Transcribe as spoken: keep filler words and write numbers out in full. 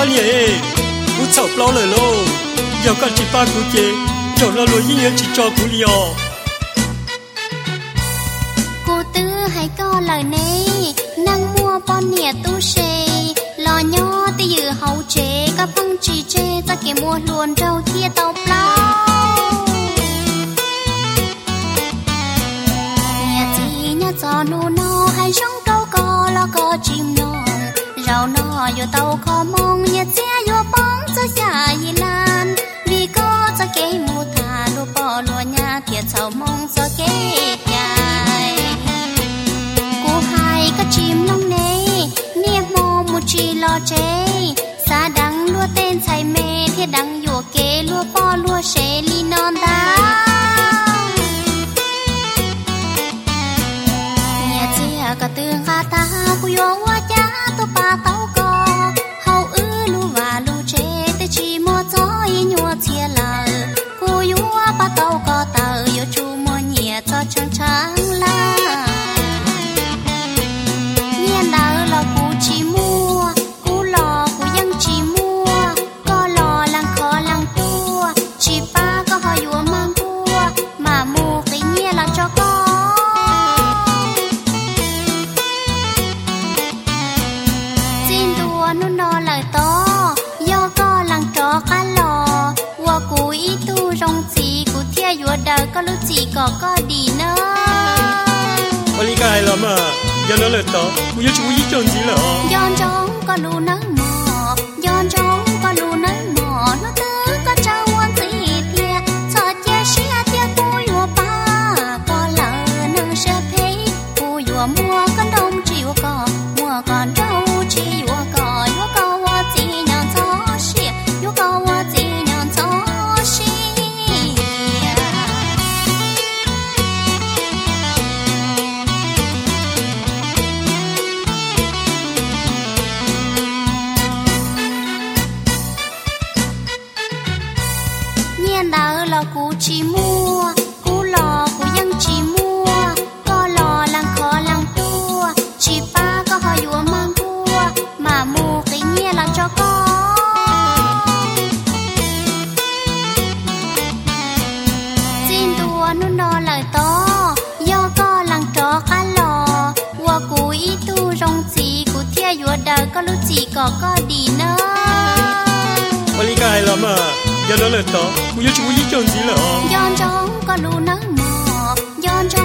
có nhỉ cú chọc lâu rồi lô giờ con chỉ ba cú chế giờ nó lôi như chỉ cho cú liò cô tư hay có lời này năng mua bon nhẹ tu xê lò nhỏ tí dự hậu chế các phăng chỉ chế ta kể mua luôn trâu thia tàu plau nhà chi nhà giò nô no hay sống câu co lo co chim non rau no vô tàu khó mong nhà che vô bóng cho xa y lan vì có cho kê mua thà lúa bò lúa nhà thiệt sầu mong cho kê dài cô hai có chim nông nê niệm mô một chi lo chế xa đắng lúa tên say mê thiết đắng vô kê lúa bò lúa xế li non ta nhà chia cả tương gà ta cô vô hoa cha tô ba tao co hậu ư lúa và lúa chế tê chi mua gió y nhua chia lờ cô vô ba tao co tờ vô chu mua nhẹ cho trắng trắng la nhiên đỡ là cô chỉ mua cô lò cô dân chỉ mua có lò lăng khó lăng tua chỉ ba có hỏi vô mang cua mà mua cái nhẹ là cho con nôn no lời to do có lăng trò cá lò qua cúi tu rong chỉ của thia vua đời có lúc chỉ có có đi nữa có lý cái lắm à do nó lời to cũng như chú ý chọn gì là do trống có lu nắng mò do trống có lu nắng mò nó tư có trao quan gì thia cho chia sẻ thia cúi vua ba có lỡ nâng sẽ thấy cúi vua mua con đông chịu cò mua còn trâu chỉ vua cò vua cò là cú chỉ mua cú lò cú dân chỉ mua có lò lăng khó lăng tua chỉ ba có hỏi vua mang cua mà mua cái nhẹ là cho con xin tua nôn no lời to do có lăng trò cá lò qua cú ý tu rong chỉ cú thia vua đời có lúc chỉ có có đi nữa có lý cái lắm à do nó lời to cũng như chú ý chọn gì là do trống có lu nắng mò do trống